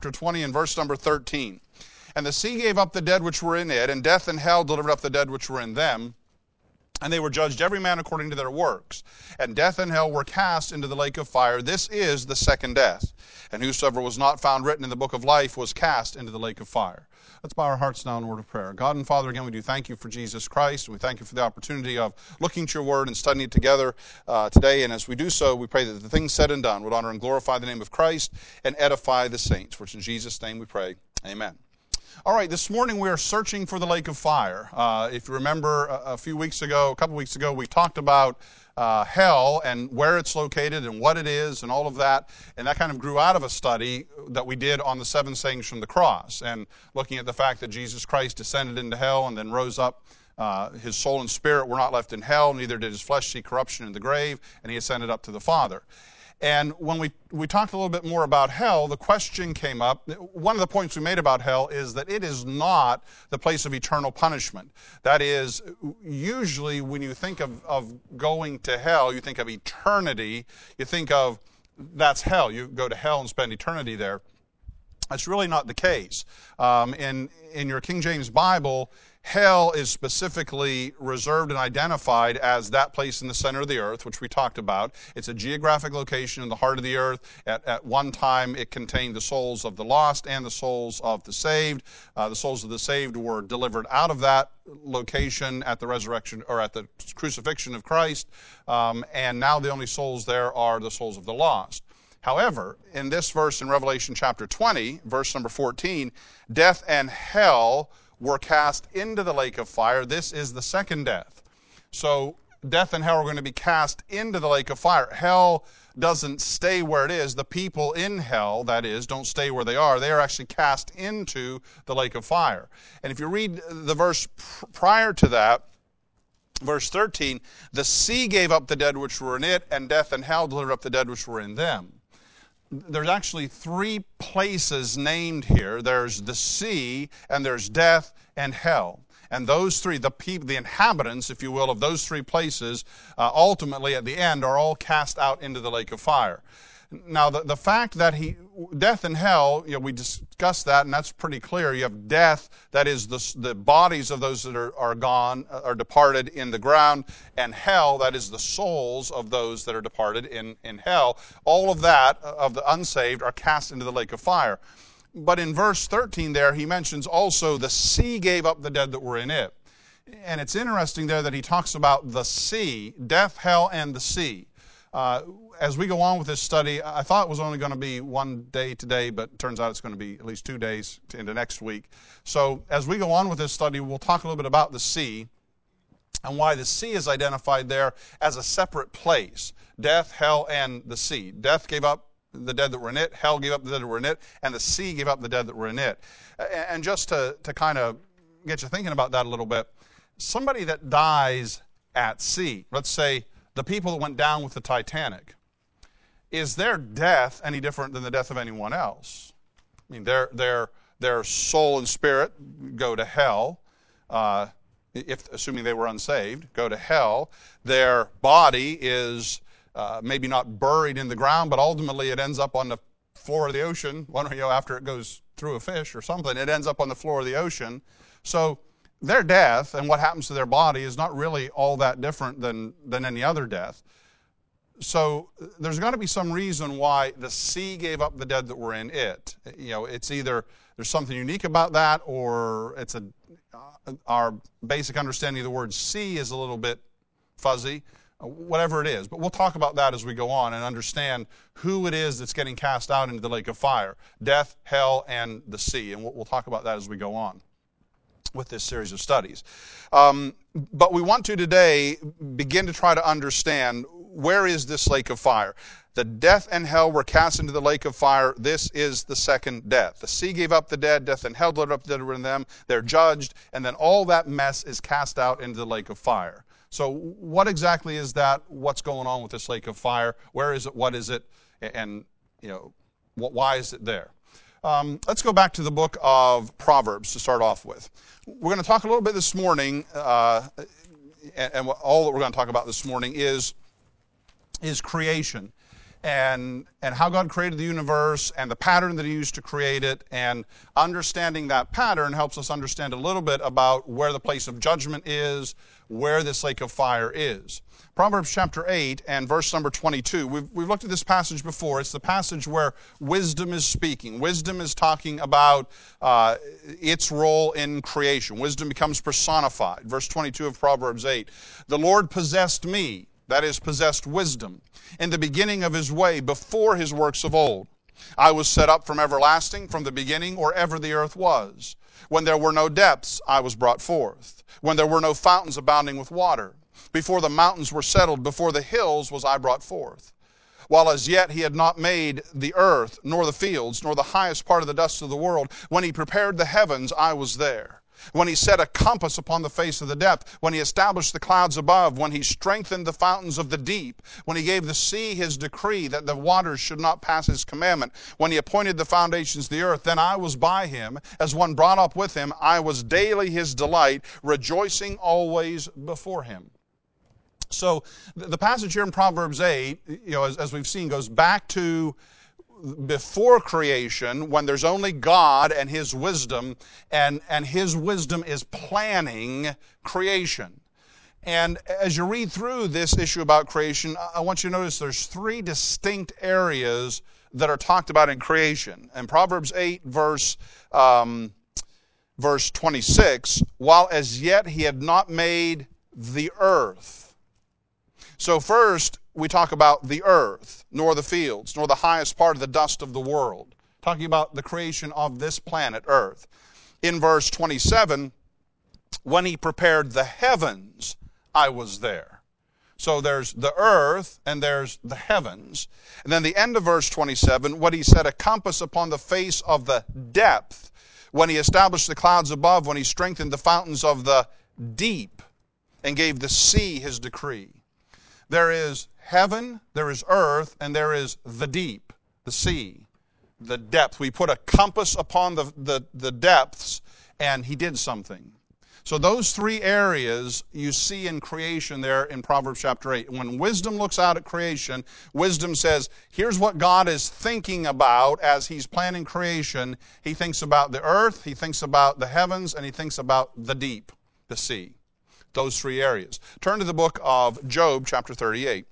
chapter 20 and verse number 13. And the sea gave up the dead which were in it, and death and hell delivered up the dead which were in them. And they were judged every man according to their works. And death and hell were cast into the lake of fire. This is the second death. And whosoever was not found written in the book of life was cast into the lake of fire. Let's bow our hearts now in a word of prayer. God and Father, again, we do thank you for Jesus Christ. We thank you for the opportunity of looking at your word and studying it together today. And as we do so, we pray that the things said and done would honor and glorify the name of Christ and edify the saints. For it's in Jesus' name we pray. Amen. All right, this morning we are searching for the lake of fire. If you remember a couple weeks ago, we talked about hell and where it's located and what it is and all of that. And that kind of grew out of a study that we did on the 7 sayings from the cross and looking at the fact that Jesus Christ descended into hell and then rose up. His soul and spirit were not left in hell, neither did his flesh see corruption in the grave, and he ascended up to the Father. And when we talked a little bit more about hell, the question came up. One of the points we made about hell is that it is not the place of eternal punishment. That is, usually when you think of going to hell, you think of eternity. You think of, that's hell. You go to hell and spend eternity there. That's really not the case. In your King James Bible, hell is specifically reserved and identified as that place in the center of the earth, which we talked about. It's a geographic location in the heart of the earth. At one time, it contained the souls of the lost and the souls of the saved. The souls of the saved were delivered out of that location at the resurrection or at the crucifixion of Christ. And now the only souls there are the souls of the lost. However, in this verse in Revelation chapter 20, verse number 14, death and hell were cast into the lake of fire. This is the second death. So death and hell are going to be cast into the lake of fire. Hell doesn't stay where it is. The people in hell, that is, don't stay where they are. They are actually cast into the lake of fire. And if you read the verse prior to that, verse 13, the sea gave up the dead which were in it, and death and hell delivered up the dead which were in them. There's actually 3 places named here. There's the sea, and there's death and hell. And those 3, the inhabitants, if you will, of those 3 places, ultimately at the end are all cast out into the lake of fire. Now, the fact that death and hell, we discussed that, and that's pretty clear. You have death, that is the bodies of those that are gone, are departed in the ground, and hell, that is the souls of those that are departed in hell. All of that, of the unsaved, are cast into the lake of fire. But in verse 13 there, he mentions also the sea gave up the dead that were in it. And it's interesting there that he talks about the sea, death, hell, and the sea. As we go on with this study, I thought it was only going to be one day today, but it turns out it's going to be at least 2 days into next week. So as we go on with this study, we'll talk a little bit about the sea and why the sea is identified there as a separate place. Death, hell, and the sea. Death gave up the dead that were in it, hell gave up the dead that were in it, and the sea gave up the dead that were in it. And just to kind of get you thinking about that a little bit, somebody that dies at sea, let's say the people that went down with the Titanic, is their death any different than the death of anyone else? I mean, their soul and spirit go to hell, assuming they were unsaved, go to hell. Their body is maybe not buried in the ground, but ultimately it ends up on the floor of the ocean. After it goes through a fish or something, it ends up on the floor of the ocean. So their death and what happens to their body is not really all that different than any other death. So there's got to be some reason why the sea gave up the dead that were in it. It's either there's something unique about that, or it's our basic understanding of the word sea is a little bit fuzzy, whatever it is. But we'll talk about that as we go on and understand who it is that's getting cast out into the lake of fire. Death, hell, and the sea. And we'll talk about that as we go on with this series of studies. But we want to today begin to try to understand, where is this lake of fire? The death and hell were cast into the lake of fire. This is the second death. The sea gave up the dead, death and hell delivered up the dead were in them. They're judged, and then all that mess is cast out into the lake of fire. So what exactly is that? What's going on with this lake of fire? Where is it? What is it? And why is it there? Let's go back to the book of Proverbs to start off with. We're going to talk a little bit this morning, and all that we're going to talk about this morning is creation. and how God created the universe and the pattern that he used to create it, and understanding that pattern helps us understand a little bit about where the place of judgment is, where this lake of fire is. Proverbs chapter 8 and verse number 22. We've looked at this passage before. It's the passage where wisdom is speaking. Wisdom is talking about its role in creation. Wisdom becomes personified. Verse 22 of Proverbs 8. The Lord possessed me, that is, possessed wisdom, in the beginning of his way, before his works of old. I was set up from everlasting, from the beginning, or ever the earth was. When there were no depths, I was brought forth. When there were no fountains abounding with water. Before the mountains were settled, before the hills was I brought forth. While as yet he had not made the earth, nor the fields, nor the highest part of the dust of the world, when he prepared the heavens, I was there. When he set a compass upon the face of the depth, when he established the clouds above, when he strengthened the fountains of the deep, when he gave the sea his decree that the waters should not pass his commandment, when he appointed the foundations of the earth, then I was by him, as one brought up with him. I was daily his delight, rejoicing always before him. So the passage here in Proverbs 8, as we've seen, goes back to before creation, when there's only God and his wisdom, and his wisdom is planning creation. And as you read through this issue about creation, I want you to notice there's three distinct areas that are talked about in creation. And Proverbs 8, verse 26, while as yet he had not made the earth. So first, we talk about the earth, nor the fields, nor the highest part of the dust of the world. Talking about the creation of this planet, earth. In verse 27, when he prepared the heavens, I was there. So there's the earth and there's the heavens. And then the end of verse 27, when he set a compass upon the face of the depth, when he established the clouds above, when he strengthened the fountains of the deep and gave the sea his decree. There is heaven, there is earth, and there is the deep, the sea, the depth. We put a compass upon the depths, and he did something. So those three areas you see in creation there in Proverbs chapter 8. When wisdom looks out at creation, wisdom says, here's what God is thinking about as he's planning creation. He thinks about the earth, he thinks about the heavens, and he thinks about the deep, the sea. Those three areas. Turn to the book of Job, chapter 38.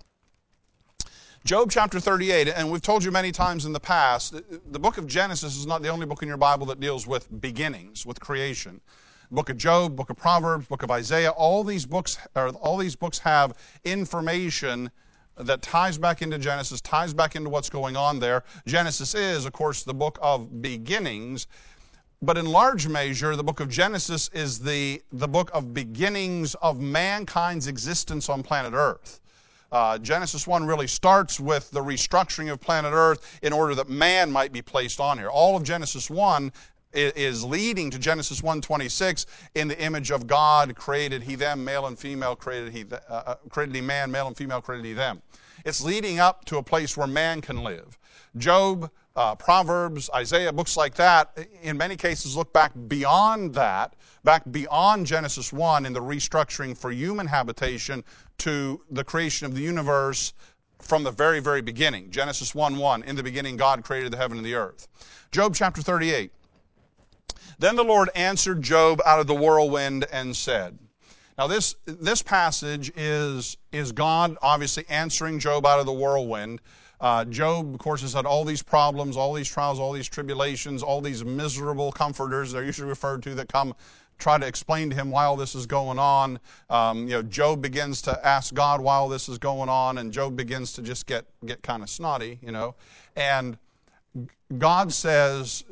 Job chapter 38, and we've told you many times in the past, the book of Genesis is not the only book in your Bible that deals with beginnings, with creation. Book of Job, book of Proverbs, book of Isaiah, all these books have information that ties back into Genesis, ties back into what's going on there. Genesis is, of course, the book of beginnings. But in large measure, the book of Genesis is the book of beginnings of mankind's existence on planet Earth. Genesis 1 really starts with the restructuring of planet Earth in order that man might be placed on here. All of Genesis 1 is leading to Genesis 1:26, in the image of God created he them, male and female created he man, male and female created he them. It's leading up to a place where man can live. Job, Proverbs, Isaiah, books like that, in many cases look back beyond that, back beyond Genesis 1 in the restructuring for human habitation to the creation of the universe from the very, very beginning. Genesis 1:1, in the beginning God created the heaven and the earth. Job chapter 38. Then the Lord answered Job out of the whirlwind and said. Now this passage is God obviously answering Job out of the whirlwind. Job, of course, has had all these problems, all these trials, all these tribulations, all these miserable comforters, they're usually referred to, that come try to explain to him why all this is going on. Job begins to ask God why all this is going on, and Job begins to just get kind of snotty, And God says,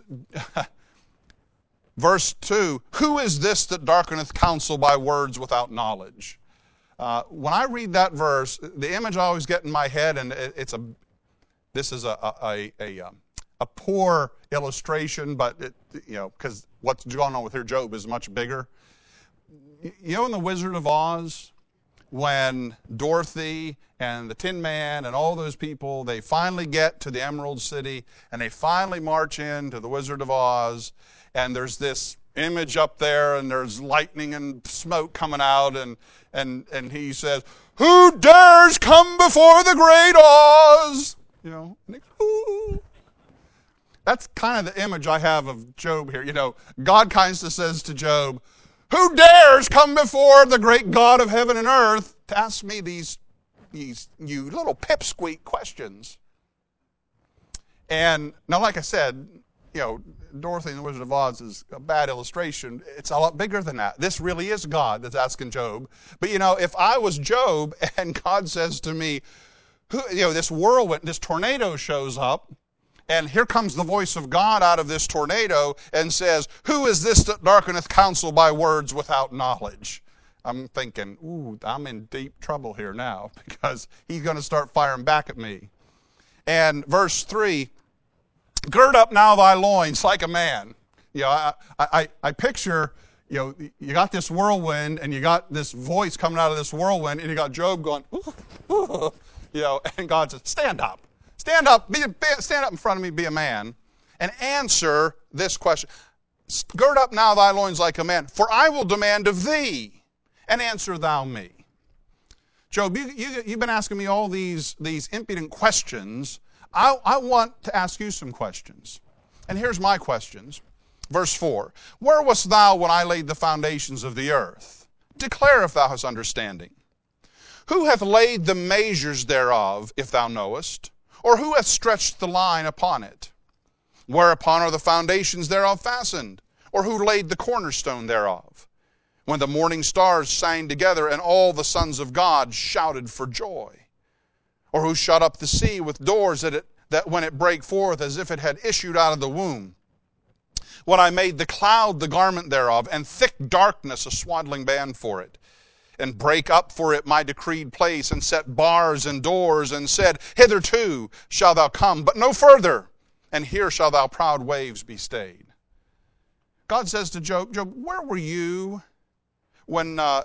verse 2, who is this that darkeneth counsel by words without knowledge? When I read that verse, the image I always get in my head, and this is a poor illustration, but because what's going on with here, Job, is much bigger. In the Wizard of Oz, when Dorothy and the Tin Man and all those people, they finally get to the Emerald City, and they finally march into the Wizard of Oz, and there's this image up there, and there's lightning and smoke coming out, and he says, who dares come before the great Oz? you know. And they, ooh. That's kind of the image I have of Job here. You know, God kind of says to Job, who dares come before the great God of heaven and earth to ask me these you little pipsqueak questions? And now, like I said, you know, Dorothy and the Wizard of Oz is a bad illustration. It's a lot bigger than that. This really is God that's asking Job. But, you know, if I was Job and God says to me, this whirlwind, this tornado shows up, and here comes the voice of God out of this tornado and says, who is this that darkeneth counsel by words without knowledge? I'm thinking, ooh, I'm in deep trouble here now, because he's going to start firing back at me. And verse 3, gird up now thy loins like a man. You know, I picture, you know, you got this whirlwind and you got this voice coming out of this whirlwind, and you got Job going, ooh, ooh, you know, and God says, stand up. Stand up, stand up in front of me, be a man, and answer this question. Gird up now thy loins like a man, for I will demand of thee, and answer thou me. Job, you've been asking me all these impudent questions. I want to ask you some questions. And here's my questions. Verse 4, where wast thou when I laid the foundations of the earth? Declare if thou hast understanding. Who hath laid the measures thereof, if thou knowest? Or who hath stretched the line upon it? Whereupon are the foundations thereof fastened? Or who laid the cornerstone thereof? When the morning stars sang together, and all the sons of God shouted for joy? Or who shut up the sea with doors that when it brake forth, as if it had issued out of the womb? When I made the cloud the garment thereof, and thick darkness a swaddling band for it, and break up for it my decreed place, and set bars and doors, and said, hitherto shalt thou come, but no further, and here shall thou proud waves be stayed. God says to Job, Job, where were you when I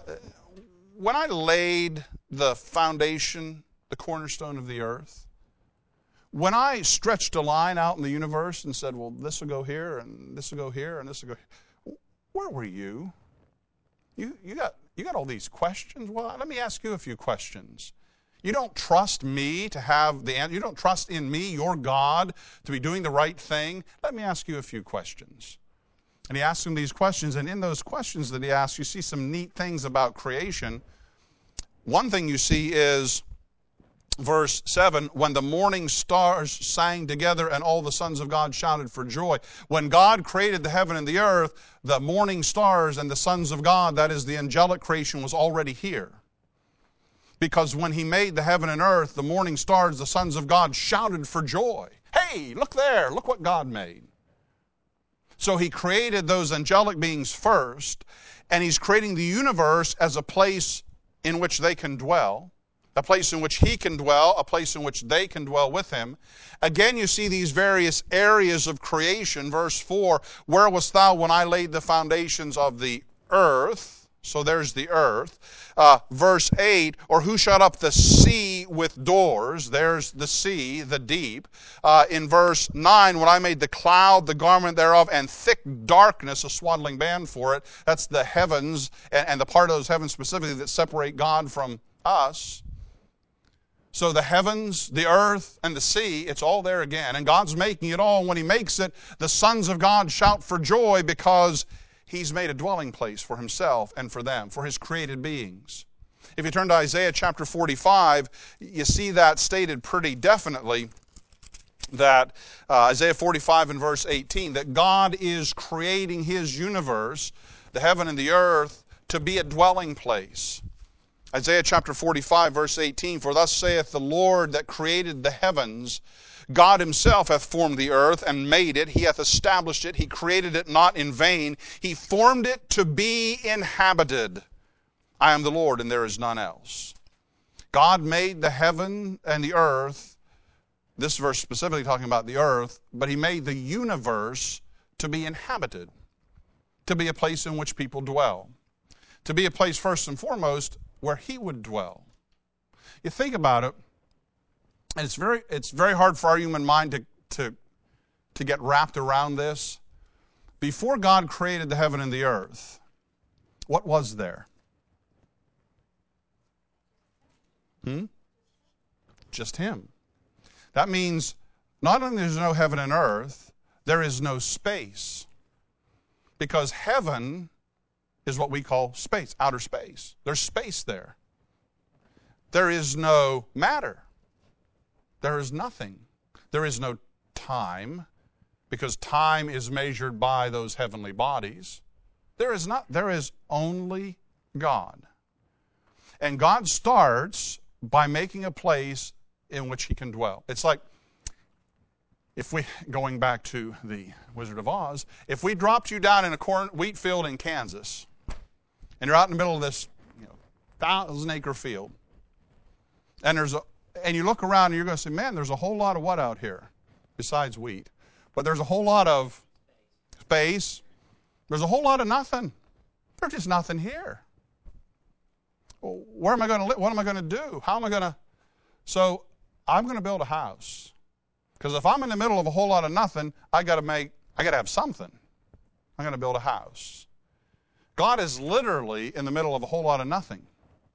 laid the foundation, the cornerstone of the earth? When I stretched a line out in the universe and said, well, this will go here, and this will go here, and this will go here, where were you? You got all these questions? Well, let me ask you a few questions. You don't trust me to have the answer. You don't trust in me, your God, to be doing the right thing. Let me ask you a few questions. And he asks him these questions, and in those questions that he asks, you see some neat things about creation. One thing you see is verse 7, when the morning stars sang together and all the sons of God shouted for joy. When God created the heaven and the earth, the morning stars and the sons of God, that is the angelic creation, was already here. Because when he made the heaven and earth, the morning stars, the sons of God, shouted for joy. Hey, look there, look what God made. So he created those angelic beings first, and he's creating the universe as a place in which they can dwell. A place in which he can dwell, a place in which they can dwell with him. Again, you see these various areas of creation. Verse 4, where wast thou when I laid the foundations of the earth? So there's the earth. Verse 8, or who shut up the sea with doors? There's the sea, the deep. In verse 9, when I made the cloud the garment thereof, and thick darkness a swaddling band for it. That's the heavens, and the part of those heavens specifically that separate God from us. So the heavens, the earth, and the sea, it's all there again. And God's making it all. And when he makes it, the sons of God shout for joy because he's made a dwelling place for himself and for them, for his created beings. If you turn to Isaiah chapter 45, you see that stated pretty definitely, that Isaiah 45 and verse 18, that God is creating his universe, the heaven and the earth, to be a dwelling place. Isaiah chapter 45, verse 18, for thus saith the Lord that created the heavens, God himself hath formed the earth and made it. He hath established it. He created it not in vain. He formed it to be inhabited. I am the Lord, and there is none else. God made the heaven and the earth, this verse specifically talking about the earth, but he made the universe to be inhabited, to be a place in which people dwell, to be a place first and foremost where he would dwell. You think about it, and it's very hard for our human mind to get wrapped around this. Before God created the heaven and the earth, what was there? Just him. That means not only there's no heaven and earth, there is no space. Because heaven is what we call space, outer space. There's space there. There is no matter. There is nothing. There is no time, because time is measured by those heavenly bodies. There is only God. And God starts by making a place in which he can dwell. It's like, going back to the Wizard of Oz, if we dropped you down in a wheat field in Kansas, and you're out in the middle of this 1,000-acre field, and you look around and you're going to say, man, there's a whole lot of what out here besides wheat? But there's a whole lot of space. There's a whole lot of nothing. There's just nothing here. Well, where am I going to live? What am I going to do? How am I going to? So I'm going to build a house. Because if I'm in the middle of a whole lot of nothing, I got to have something. I'm going to build a house. God is literally in the middle of a whole lot of nothing.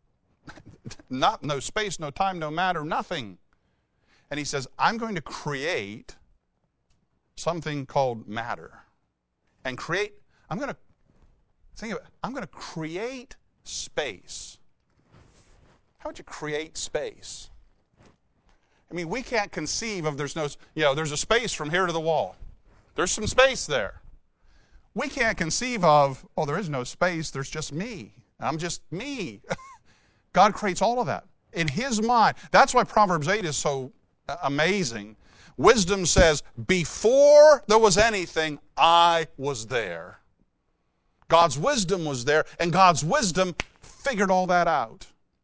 No space, no time, no matter, nothing. And he says, I'm going to create something called matter. And I'm going to create space. How would you create space? I mean, we can't conceive of there's a space from here to the wall. There's some space there. We can't conceive of, there is no space, there's just me. I'm just me. God creates all of that in his mind. That's why Proverbs 8 is so amazing. Wisdom says, before there was anything, I was there. God's wisdom was there, and God's wisdom figured all that out.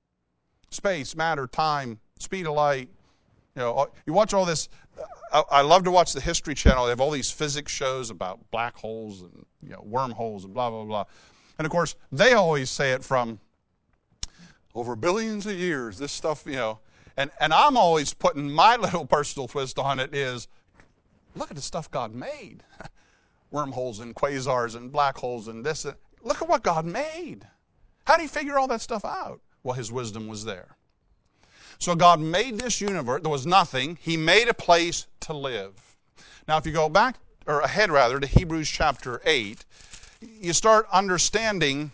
Space, matter, time, speed of light. You watch all this. I love to watch the History Channel. They have all these physics shows about black holes and wormholes and blah, blah, blah. And of course, they always say it from over billions of years, this stuff, And I'm always putting my little personal twist on it is, look at the stuff God made. Wormholes and quasars and black holes and this. Look at what God made. How did he figure all that stuff out? Well, his wisdom was there. So God made this universe. There was nothing. He made a place to live. Now, if you go back, or ahead rather, to Hebrews chapter 8, you start understanding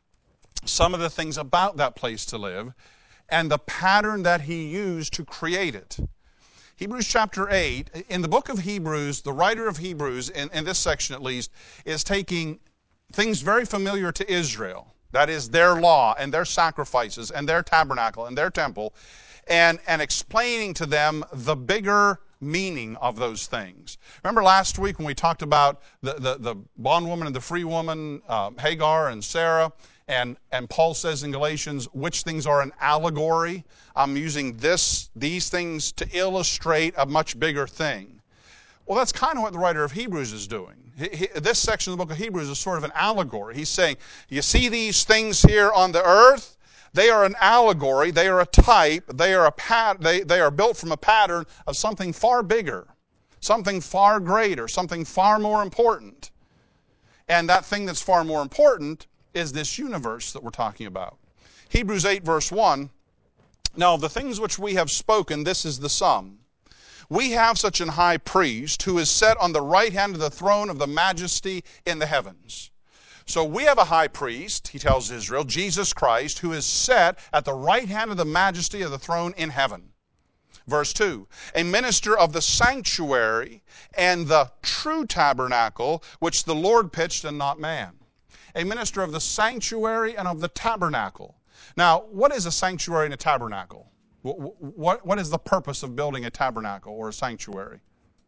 some of the things about that place to live and the pattern that he used to create it. Hebrews chapter 8, in the book of Hebrews, the writer of Hebrews, in this section at least, is taking things very familiar to Israel. That is their law and their sacrifices and their tabernacle and their temple, and explaining to them the bigger meaning of those things. Remember last week when we talked about the bondwoman and the free woman, Hagar and Sarah, and Paul says in Galatians, which things are an allegory? I'm using these things to illustrate a much bigger thing. Well, that's kind of what the writer of Hebrews is doing. This section of the book of Hebrews is sort of an allegory. He's saying, you see these things here on the earth? They are an allegory. They are a type. They are built from a pattern of something far bigger, something far greater, something far more important. And that thing that's far more important is this universe that we're talking about. Hebrews 8 verse 1, now the things which we have spoken, this is the sum. We have such an high priest who is set on the right hand of the throne of the majesty in the heavens. So we have a high priest, he tells Israel, Jesus Christ, who is set at the right hand of the majesty of the throne in heaven. Verse 2, a minister of the sanctuary and the true tabernacle, which the Lord pitched and not man. A minister of the sanctuary and of the tabernacle. Now, what is a sanctuary and a tabernacle? What is the purpose of building a tabernacle or a sanctuary?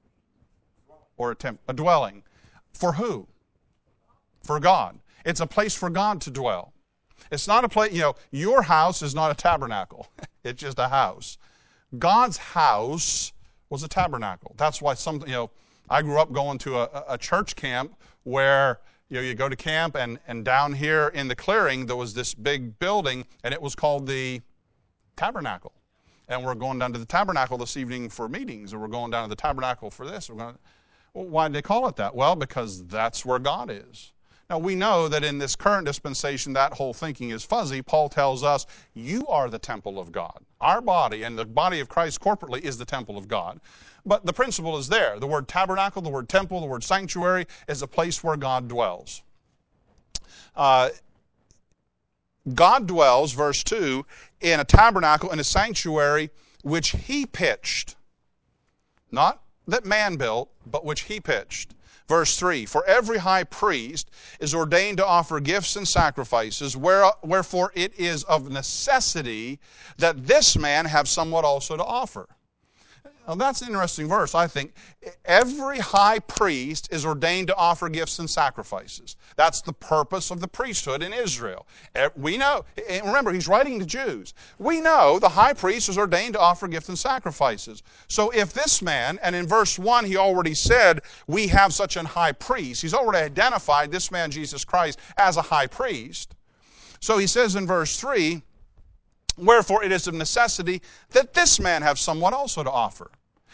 Or a dwelling? For who? For God. It's a place for God to dwell. It's not a place, your house is not a tabernacle. It's just a house. God's house was a tabernacle. That's why I grew up going to a church camp where you go to camp and down here in the clearing there was this big building and it was called the tabernacle. And we're going down to the tabernacle this evening for meetings, or we're going down to the tabernacle for this. Well, why did they call it that? Well, because that's where God is. Now, we know that in this current dispensation, that whole thinking is fuzzy. Paul tells us, you are the temple of God. Our body and the body of Christ corporately is the temple of God. But the principle is there. The word tabernacle, the word temple, the word sanctuary is a place where God dwells. God dwells, verse 2, in a tabernacle, in a sanctuary, which he pitched. Not that man built, but which he pitched. Verse 3, for every high priest is ordained to offer gifts and sacrifices, wherefore it is of necessity that this man have somewhat also to offer. Now that's an interesting verse, I think. Every high priest is ordained to offer gifts and sacrifices. That's the purpose of the priesthood in Israel. We know, and remember, he's writing to Jews. We know the high priest is ordained to offer gifts and sacrifices. So if this man, and in verse 1 he already said, we have such an high priest. He's already identified this man, Jesus Christ, as a high priest. So he says in verse 3, wherefore it is of necessity that this man have somewhat also to offer.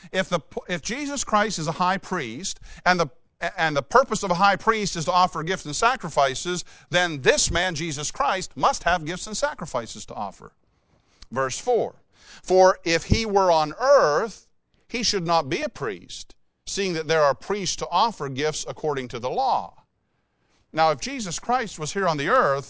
If Jesus Christ is a high priest, and the purpose of a high priest is to offer gifts and sacrifices, then this man, Jesus Christ, must have gifts and sacrifices to offer. Verse 4, for if he were on earth, he should not be a priest, seeing that there are priests to offer gifts according to the law. Now, if Jesus Christ was here on the earth,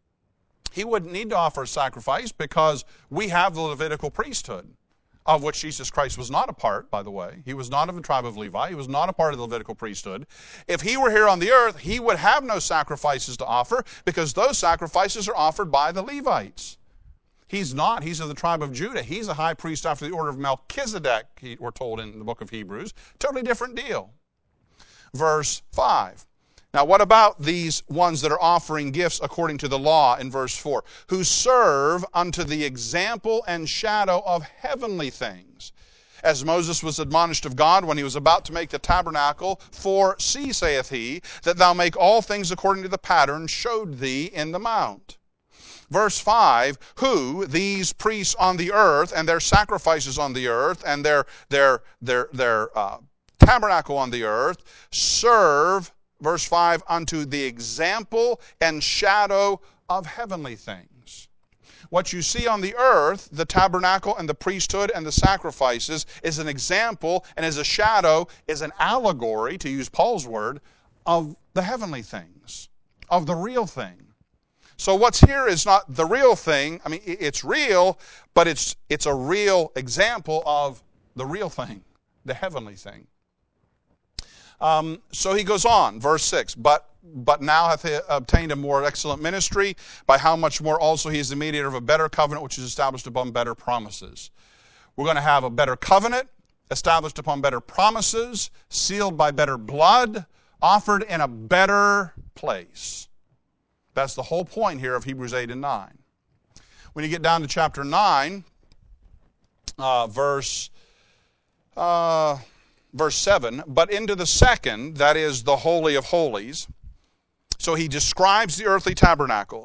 he wouldn't need to offer a sacrifice because we have the Levitical priesthood, of which Jesus Christ was not a part, by the way. He was not of the tribe of Levi. He was not a part of the Levitical priesthood. If he were here on the earth, he would have no sacrifices to offer because those sacrifices are offered by the Levites. He's not. He's of the tribe of Judah. He's a high priest after the order of Melchizedek, we're told in the book of Hebrews. Totally different deal. Verse 5. Now, what about these ones that are offering gifts according to the law in verse 4? Who serve unto the example and shadow of heavenly things. As Moses was admonished of God when he was about to make the tabernacle, for see, saith he, that thou make all things according to the pattern showed thee in the mount. Verse 5, who, these priests on the earth, and their sacrifices on the earth, and their tabernacle on the earth, serve, verse 5, unto the example and shadow of heavenly things. What you see on the earth, the tabernacle and the priesthood and the sacrifices, is an example and is a shadow, is an allegory, to use Paul's word, of the heavenly things, of the real thing. So what's here is not the real thing. I mean, it's real, but it's a real example of the real thing, the heavenly thing. So he goes on, verse 6, but now hath he obtained a more excellent ministry, by how much more also he is the mediator of a better covenant, which is established upon better promises. We're going to have a better covenant, established upon better promises, sealed by better blood, offered in a better place. That's the whole point here of Hebrews 8 and 9. When you get down to chapter 9, verse 7, but into the second, that is the Holy of Holies. So he describes the earthly tabernacle.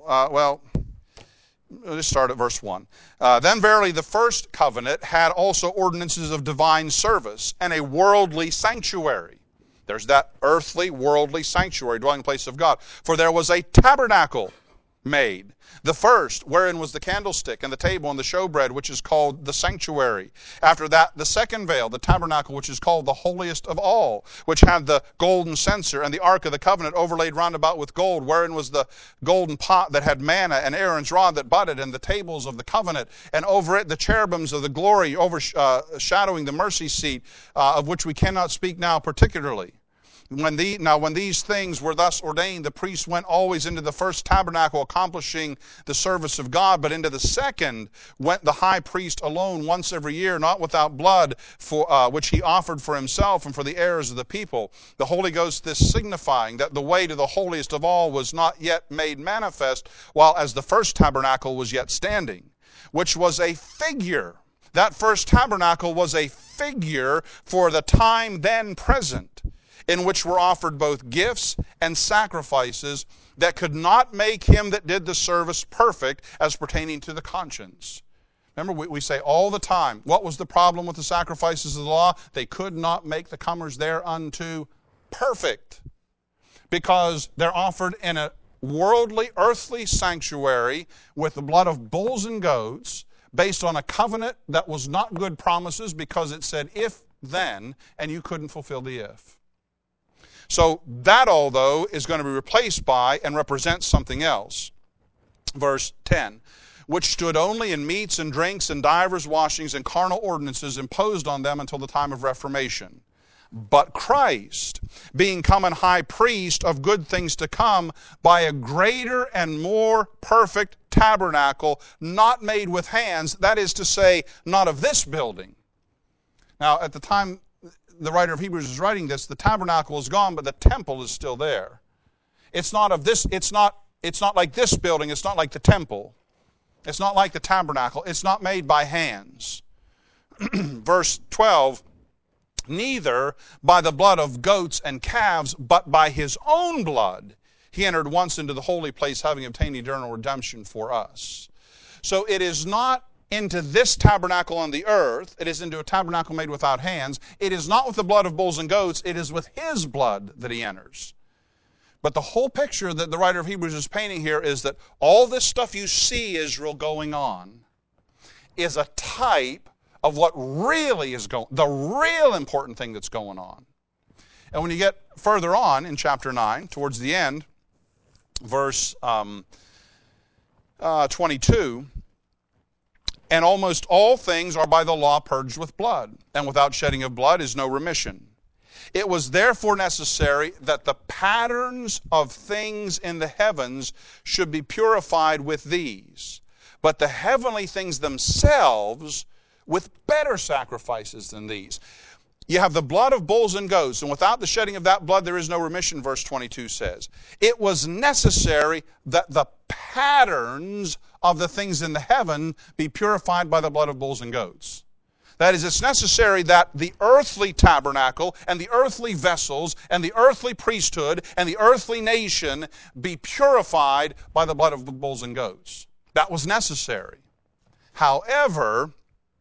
Let's start at verse 1. Then verily the first covenant had also ordinances of divine service and a worldly sanctuary. There's that earthly, worldly sanctuary, dwelling place of God. For there was a tabernacle made. The first, wherein was the candlestick and the table and the showbread, which is called the sanctuary. After that, the second veil, the tabernacle, which is called the holiest of all, which had the golden censer and the ark of the covenant overlaid round about with gold, wherein was the golden pot that had manna and Aaron's rod that budded, and the tables of the covenant, and over it the cherubims of the glory overshadowing the mercy seat, of which we cannot speak now particularly. When these things were thus ordained, the priest went always into the first tabernacle, accomplishing the service of God. But into the second went the high priest alone once every year, not without blood, which he offered for himself and for the heirs of the people. The Holy Ghost this signifying that the way to the holiest of all was not yet made manifest, while as the first tabernacle was yet standing, which was a figure. That first tabernacle was a figure for the time then present, in which were offered both gifts and sacrifices that could not make him that did the service perfect as pertaining to the conscience. Remember, we say all the time, what was the problem with the sacrifices of the law? They could not make the comers thereunto perfect. because they're offered in a worldly, earthly sanctuary with the blood of bulls and goats, based on a covenant that was not good promises because it said if, then, and you couldn't fulfill the if. So that, although, is going to be replaced by and represents something else. Verse 10, which stood only in meats and drinks and divers washings and carnal ordinances imposed on them until the time of Reformation. But Christ, being come an high priest of good things to come, by a greater and more perfect tabernacle, not made with hands, that is to say, not of this building. Now, at the time the writer of Hebrews is writing this, the tabernacle is gone, but the temple is still there. It's not of this, it's not like this building, it's not like the temple. It's not like the tabernacle, it's not made by hands. Verse 12, neither by the blood of goats and calves, but by his own blood, he entered once into the holy place, having obtained eternal redemption for us. So it is not into this tabernacle on the earth, it is into a tabernacle made without hands. It is not with the blood of bulls and goats, it is with his blood that he enters. But the whole picture that the writer of Hebrews is painting here is that all this stuff you see Israel going on is a type of what really is going, the real important thing that's going on. And when you get further on in chapter 9, towards the end, verse 22, and almost all things are by the law purged with blood, and without shedding of blood is no remission. It was therefore necessary that the patterns of things in the heavens should be purified with these, but the heavenly things themselves with better sacrifices than these. You have the blood of bulls and goats, and without the shedding of that blood there is no remission, verse 22 says. It was necessary that the patterns of the things in the heaven be purified by the blood of bulls and goats. That is, it's necessary that the earthly tabernacle and the earthly vessels and the earthly priesthood and the earthly nation be purified by the blood of the bulls and goats. That was necessary. However,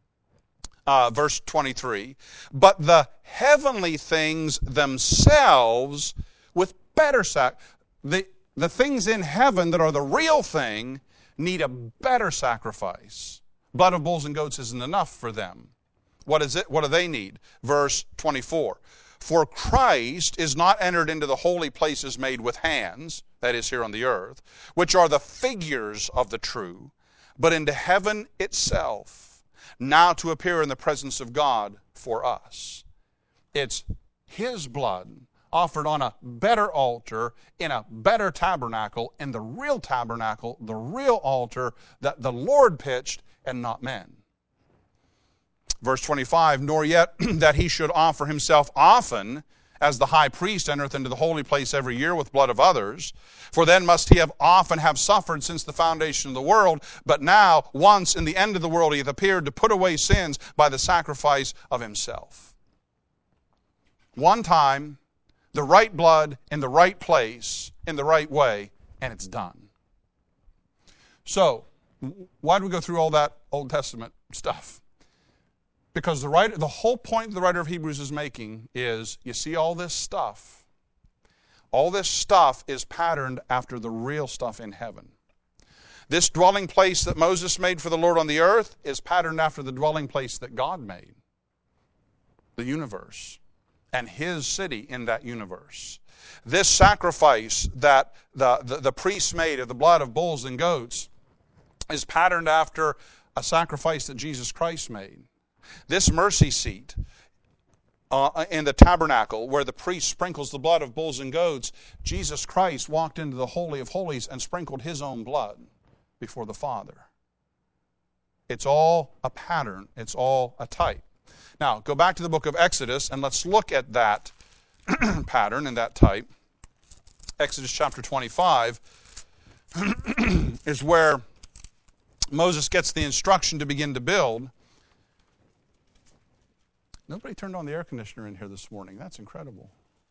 verse 23, but the heavenly things themselves with better the things in heaven that are the real thing need a better sacrifice. Blood of bulls and goats isn't enough for them. What is it? What do they need? Verse 24, for Christ is not entered into the holy places made with hands, that is here on the earth, which are the figures of the true, but into heaven itself, now to appear in the presence of God for us. It's his blood offered on a better altar, in a better tabernacle, in the real tabernacle, the real altar that the Lord pitched and not men. Verse 25, nor yet that he should offer himself often, as the high priest entereth into the holy place every year with blood of others. For then must he have often have suffered since the foundation of the world. But now, once in the end of the world, he hath appeared to put away sins by the sacrifice of himself. One time, the right blood in the right place, in the right way, and it's done. So, why do we go through all that Old Testament stuff? Because the whole point the writer of Hebrews is making is, you see all this stuff is patterned after the real stuff in heaven. This dwelling place that Moses made for the Lord on the earth is patterned after the dwelling place that God made, the universe, and his city in that universe. This sacrifice that the priests made of the blood of bulls and goats is patterned after a sacrifice that Jesus Christ made. This mercy seat in the tabernacle where the priest sprinkles the blood of bulls and goats, Jesus Christ walked into the Holy of Holies and sprinkled his own blood before the Father. It's all a pattern. It's all a type. Now, go back to the book of Exodus and let's look at that pattern and that type. Exodus chapter 25 is where Moses gets the instruction to begin to build. Nobody turned on the air conditioner in here this morning. That's incredible.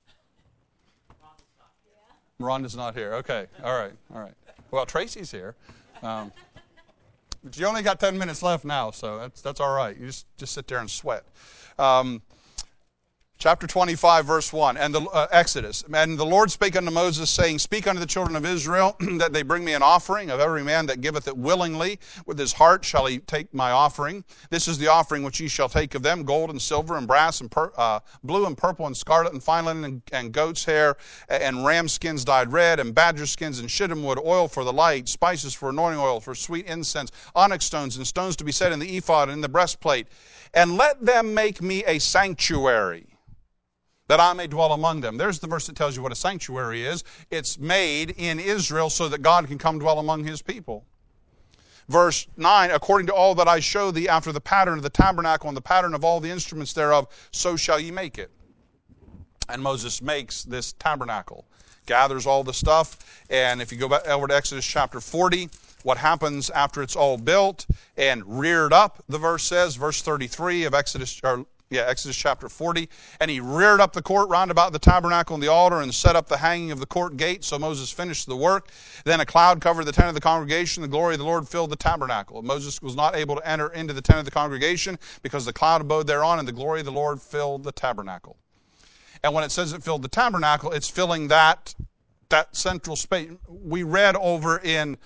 Rhonda's not here. Okay. All right. Well, Tracy's here. But you only got 10 minutes left now, so that's all right. You just sit there and sweat. Chapter 25, verse 1, and Exodus. And the Lord spake unto Moses, saying, Speak unto the children of Israel, that they bring me an offering of every man that giveth it willingly. With his heart shall he take my offering. This is the offering which ye shall take of them, gold and silver and brass and blue and purple and scarlet and fine linen and goat's hair and ram skins dyed red and badger skins and shittim wood, oil for the light, spices for anointing oil, for sweet incense, onyx stones and stones to be set in the ephod and in the breastplate. And let them make me a sanctuary, that I may dwell among them. There's the verse that tells you what a sanctuary is. It's made in Israel so that God can come dwell among his people. Verse 9, according to all that I show thee after the pattern of the tabernacle and the pattern of all the instruments thereof, so shall ye make it. And Moses makes this tabernacle, gathers all the stuff, and if you go back over to Exodus chapter 40, what happens after it's all built and reared up, the verse says, verse 33 of Exodus chapter 40, and he reared up the court round about the tabernacle and the altar and set up the hanging of the court gate. So Moses finished the work. Then a cloud covered the tent of the congregation. The glory of the Lord filled the tabernacle. Moses was not able to enter into the tent of the congregation because the cloud abode thereon, and the glory of the Lord filled the tabernacle. And when it says it filled the tabernacle, it's filling that central space. We read over in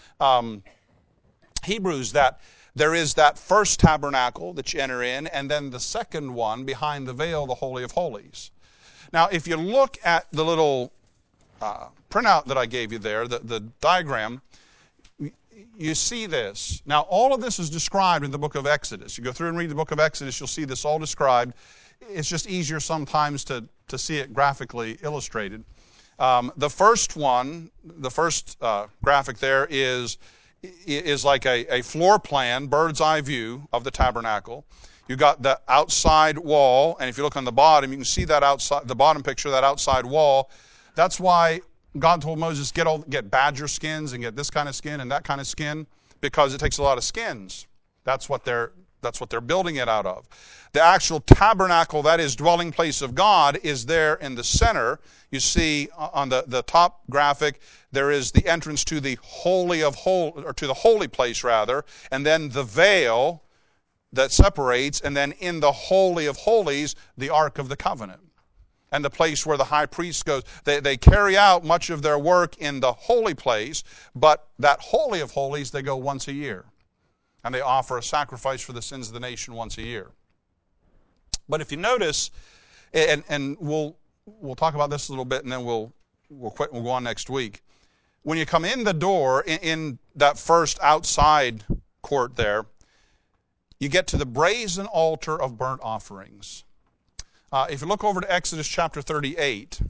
Hebrews that there is that first tabernacle that you enter in, and then the second one behind the veil, the Holy of Holies. Now, if you look at the little printout that I gave you there, the diagram, you see this. Now, all of this is described in the book of Exodus. You go through and read the book of Exodus, you'll see this all described. It's just easier sometimes to see it graphically illustrated. The first one, the first graphic there is like a floor plan, bird's eye view of the tabernacle. You got the outside wall, and if you look on the bottom, you can see that outside, the bottom picture, that outside wall. That's why God told Moses, get badger skins and get this kind of skin and that kind of skin, because it takes a lot of skins. That's what they're building it out of. The actual tabernacle, that is dwelling place of God, is there in the center. You see on the top graphic, there is the entrance to the holy of holies, or to the holy place rather, and then the veil that separates, and then in the holy of holies, the Ark of the Covenant, and the place where the high priest goes. They carry out much of their work in the holy place, but that holy of holies, they go once a year. And they offer a sacrifice for the sins of the nation once a year. But if you notice, and we'll talk about this a little bit, and then we'll quit and we'll go on next week. When you come in the door, in that first outside court there, you get to the brazen altar of burnt offerings. If you look over to Exodus chapter 38,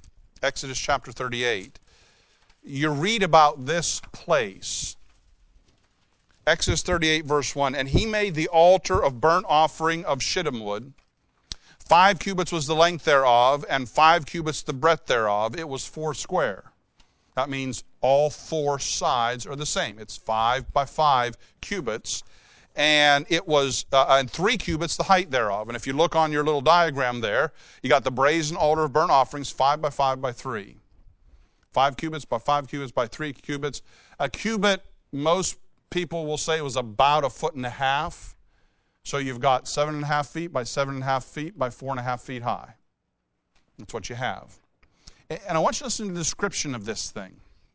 you read about this place. Exodus 38, verse 1, and he made the altar of burnt offering of shittim wood. 5 cubits was the length thereof, and 5 cubits the breadth thereof. It was 4 square. That means all 4 sides are the same. It's 5 by 5 cubits, and it was and 3 cubits the height thereof. And if you look on your little diagram there, you got the brazen altar of burnt offerings, 5 by 5 by 3. 5 cubits by 5 cubits by 3 cubits. A cubit, most people will say, it was about 1.5 feet. So you've got 7.5 feet by 7.5 feet by 4.5 feet high. That's what you have. And I want you to listen to the description of this thing.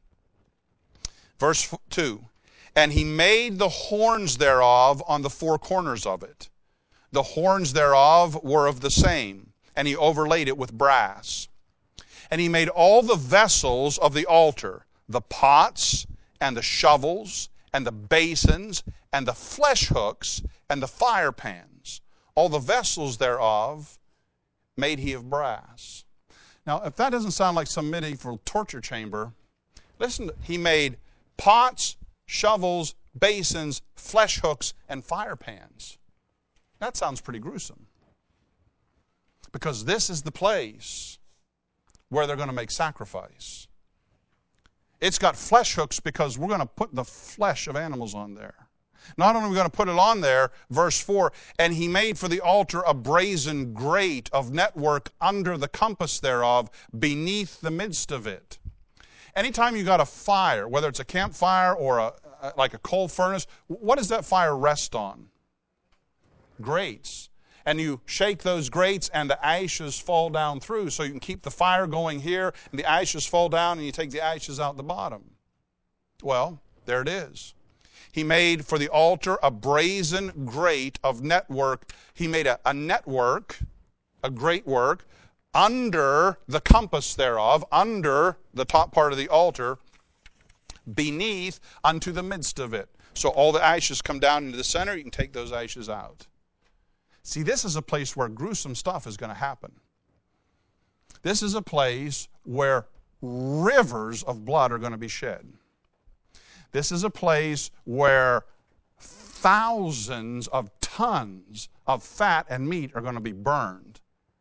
Verse 2, and he made the horns thereof on the 4 corners of it. The horns thereof were of the same, and he overlaid it with brass. And he made all the vessels of the altar, the pots and the shovels and the basins and the flesh hooks and the fire pans. All the vessels thereof made he of brass. Now, if that doesn't sound like some medieval torture chamber, listen, he made pots, shovels, basins, flesh hooks, and fire pans. That sounds pretty gruesome. Because this is the place where they're going to make sacrifice. It's got flesh hooks because we're going to put the flesh of animals on there. Not only are we going to put it on there, verse 4, and he made for the altar a brazen grate of network under the compass thereof, beneath the midst of it. Anytime you got a fire, whether it's a campfire or like a coal furnace, what does that fire rest on? Grates. and you shake those grates and the ashes fall down through, so you can keep the fire going here and the ashes fall down and you take the ashes out the bottom. Well, there it is. He made for the altar a brazen grate of network. He made a network, a great work, under the compass thereof, under the top part of the altar, beneath unto the midst of it. So all the ashes come down into the center, you can take those ashes out. See, this is a place where gruesome stuff is going to happen. This is a place where rivers of blood are going to be shed. This is a place where thousands of tons of fat and meat are going to be burned.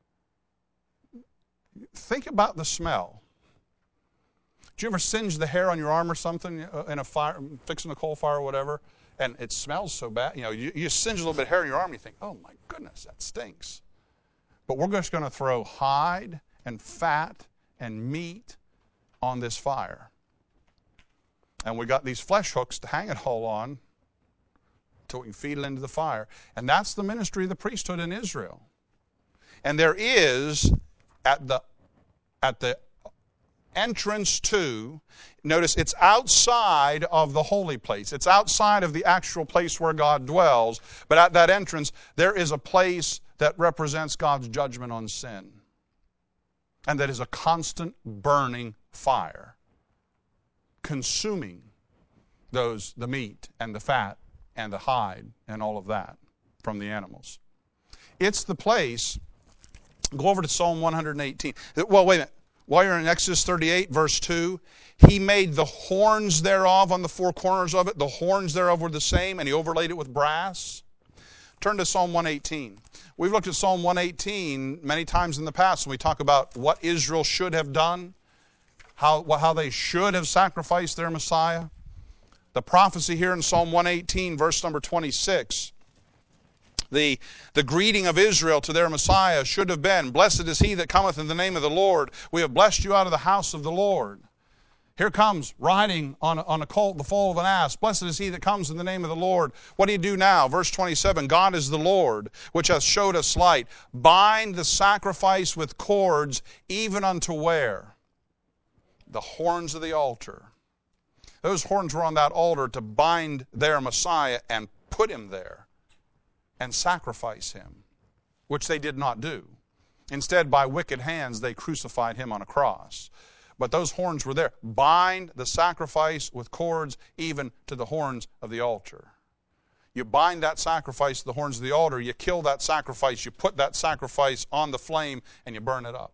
Think about the smell. Did you ever singe the hair on your arm or something in a fire, fixing a coal fire or whatever, and it smells so bad? You singe a little bit of hair in your arm and you think, oh my goodness, that stinks. But we're just going to throw hide and fat and meat on this fire. And we got these flesh hooks to hang it all on until we can feed it into the fire. And that's the ministry of the priesthood in Israel. And there is, at the entrance to, notice it's outside of the holy place. It's outside of the actual place where God dwells. But at that entrance, there is a place that represents God's judgment on sin. And that is a constant burning fire, consuming the meat and the fat and the hide and all of that from the animals. It's the place. Go over to Psalm 118. Well, wait a minute. While you're in Exodus 38, verse 2, he made the horns thereof on the four corners of it. The horns thereof were the same, and he overlaid it with brass. Turn to Psalm 118. We've looked at Psalm 118 many times in the past when we talk about what Israel should have done, how they should have sacrificed their Messiah. The prophecy here in Psalm 118, verse number 26, the greeting of Israel to their Messiah should have been, blessed is he that cometh in the name of the Lord. We have blessed you out of the house of the Lord. Here comes riding on a colt, the foal of an ass. Blessed is he that comes in the name of the Lord. What do you do now? Verse 27, God is the Lord, which hath showed us light. Bind the sacrifice with cords, even unto where? The horns of the altar. Those horns were on that altar to bind their Messiah and put him there and sacrifice him, which they did not do. Instead, by wicked hands, they crucified him on a cross. But those horns were there. Bind the sacrifice with cords, even to the horns of the altar. You bind that sacrifice to the horns of the altar, you kill that sacrifice, you put that sacrifice on the flame, and you burn it up.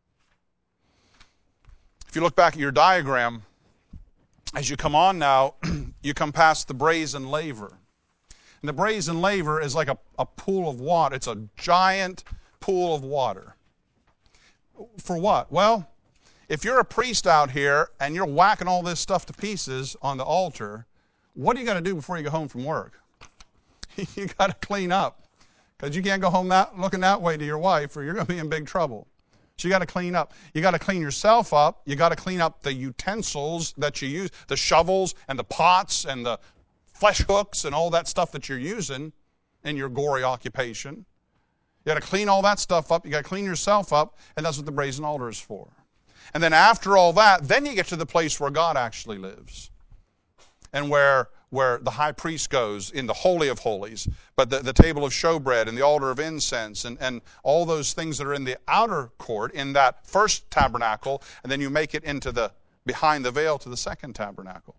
If you look back at your diagram, as you come on now, you come past the brazen laver. And the brazen laver is like a pool of water. It's a giant pool of water. For what? Well, if you're a priest out here and you're whacking all this stuff to pieces on the altar, what do you got to do before you go home from work? You got to clean up, because you can't go home looking that way to your wife, or you're going to be in big trouble. So you got to clean up. You got to clean yourself up. You got to clean up the utensils that you use, the shovels and the pots and the flesh hooks and all that stuff that you're using in your gory occupation. You got to clean all that stuff up. You got to clean yourself up, and that's what the brazen altar is for. And then after all that, then you get to the place where God actually lives, and where the high priest goes in the Holy of Holies, but the table of showbread and the altar of incense and all those things that are in the outer court in that first tabernacle, and then you make it into behind the veil to the second tabernacle.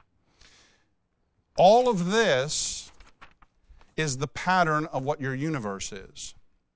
All of this is the pattern of what your universe is.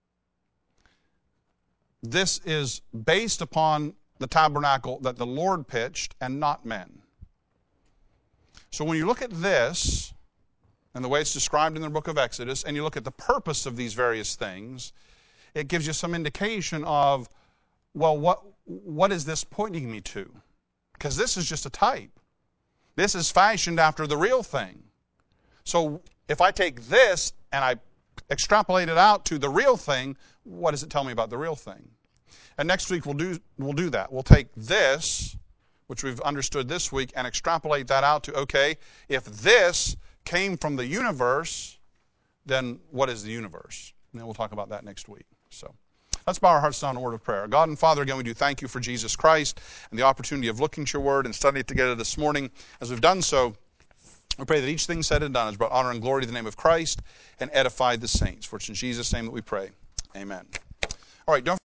This is based upon the tabernacle that the Lord pitched and not men. So when you look at this, and the way it's described in the book of Exodus, and you look at the purpose of these various things, it gives you some indication of, well, what is this pointing me to? Because this is just a type. This is fashioned after the real thing. So if I take this and I extrapolate it out to the real thing, what does it tell me about the real thing? And next week we'll do that. We'll take this, which we've understood this week, and extrapolate that out to, okay, if this came from the universe, then what is the universe? And then we'll talk about that next week. So let's bow our hearts down in a word of prayer. God and Father, again, we do thank you for Jesus Christ and the opportunity of looking at your word and studying it together this morning. As we've done so, we pray that each thing said and done has brought honor and glory to the name of Christ and edified the saints. For it's in Jesus' name that we pray. Amen. All right, don't